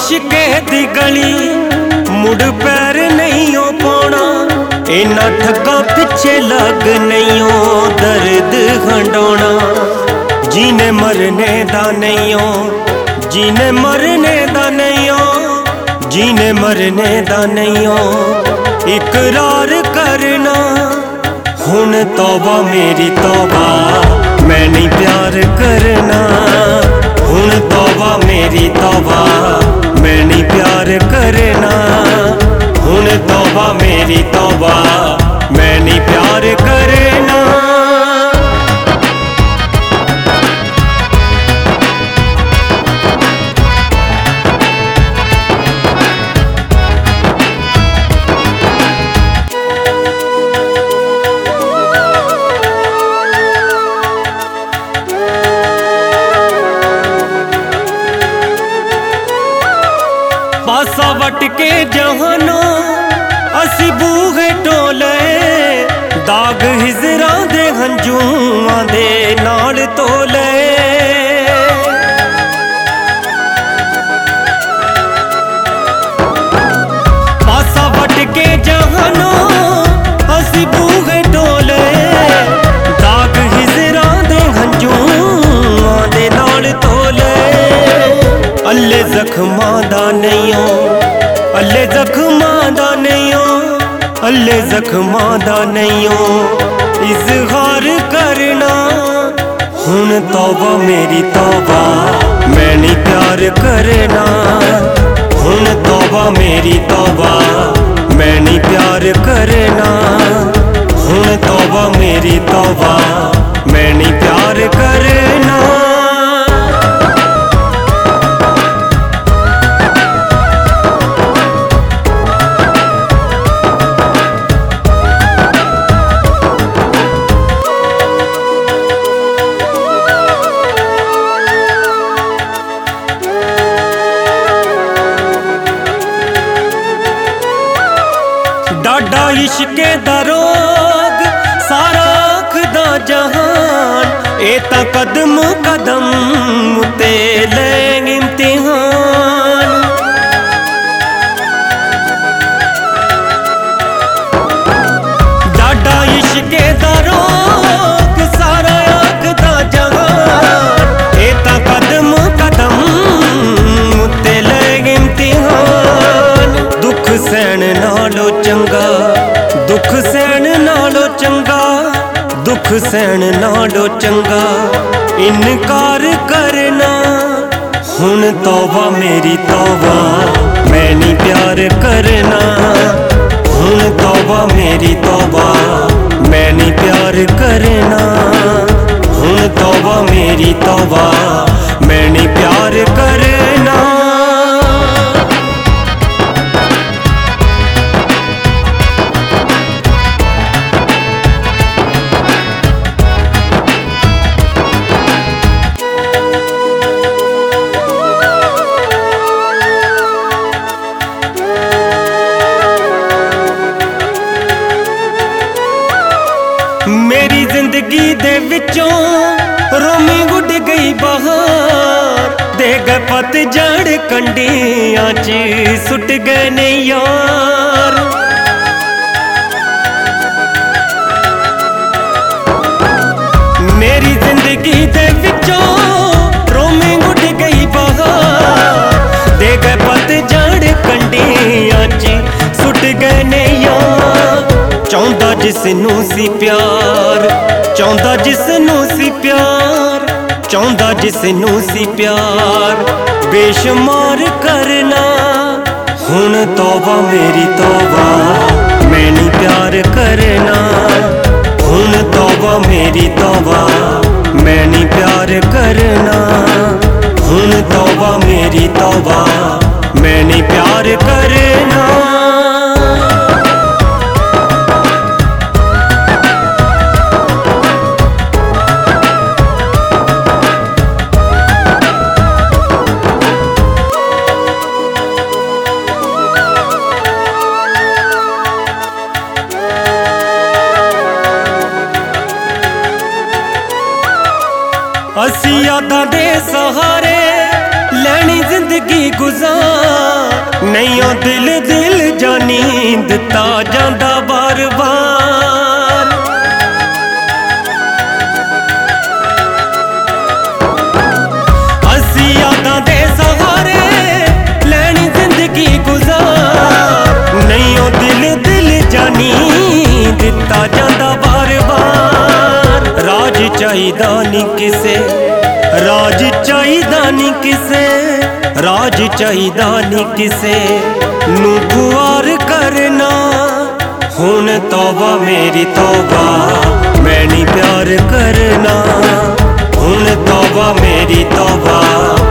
इश्के दी गली मुड़ पैर नहीं हो पाना, इना ठगा पिछे लग नहीं हो दर्द हंडोना। जीने मरने दा नहीं हो, जीने मरने दा नहीं हो, जीने मरने दा नहीं हो इकरार करना। हुन तौबा मेरी तौबा, मैं नहीं प्यार करना। हुन तौबा मेरी तौबा, मैं नहीं प्यार करना। हुन तौबा मेरी तौबा, मैं नहीं प्यार करना। पासा वट के जहानो असी बूहे टोले, दाग हिजरा दे हंजूआं दे नाल तोले। पासा वट के जहानो असी बूहे टोले, दाग हिजरा दे हंजूआं दे नाल तोले। अल्ले जख्मां दा नहीं हो, अल्ले जख्मां दा नहीं हो, अल्ले जख्मां दा नहीं हो इजहार करना। हुन तौबा मेरी तौबा, मैं नहीं प्यार करना। हुन तौबा मेरी तौबा, मैं नहीं प्यार करना। हुन तौबा मेरी तौबा, मैं नहीं प्यार करना। डाडा इश्के दा रोग सारा आखदा जहान, ए तां कदम कदम ते लैंग इम्तिहान। डाडा इश्के दा रोग सारा आखदा जहान, ए तां कदम कदम ते लैंग इम्तिहान। दुख सहन नालों चंगा, दुख सहन नालों चंगा, दुख सहन नालों चंगा इनकार करना। हुन तौबा मेरी तौबा, मैं नहीं प्यार करना। हुन तौबा मेरी तौबा, मैं नहीं प्यार करना। हुन तौबा मेरी तौबा, मैं नहीं प्यार करना। मेरी जिंदगी दे विचों रोमी गुड गई बहार, दे गए पतझड़ कंडियां च सुट गए ने यार। मेरी जिंदगी दे विचों रोमी गुड गई बहार, दे गए पतझड़ कंडियां च सुट गए ने यार। चाहुंदा जिसनू सी प्यार, चाहुंदा जिसनू सी प्यार, चाहुंदा जिसनू सी प्यार बेशुमार करना। हुन तौबा मेरी तौबा, मैं नहीं प्यार करना। हुन तौबा मेरी तौबा, मैं नहीं प्यार करना। हुन तौबा मेरी तौबा, मैं नहीं प्यार करना। असी यादां दे सहारे लैनी जिंदगी गुजार नहीं ओ दिल दिल जानी दिता जांदा बार बार। असी यादां दे सहारे लैनी जिंदगी गुजार नहीं ओ दिल दिल जानी दिता जांदा बार बार। राज चाहिदा नहीं किसे, राज चाहिदा नहीं किसे, राज चाहिदा नहीं किसे नू गुआर करना। हुण तौबा मेरी तौबा मैं नहीं प्यार करना, हुण तौबा मेरी तौबा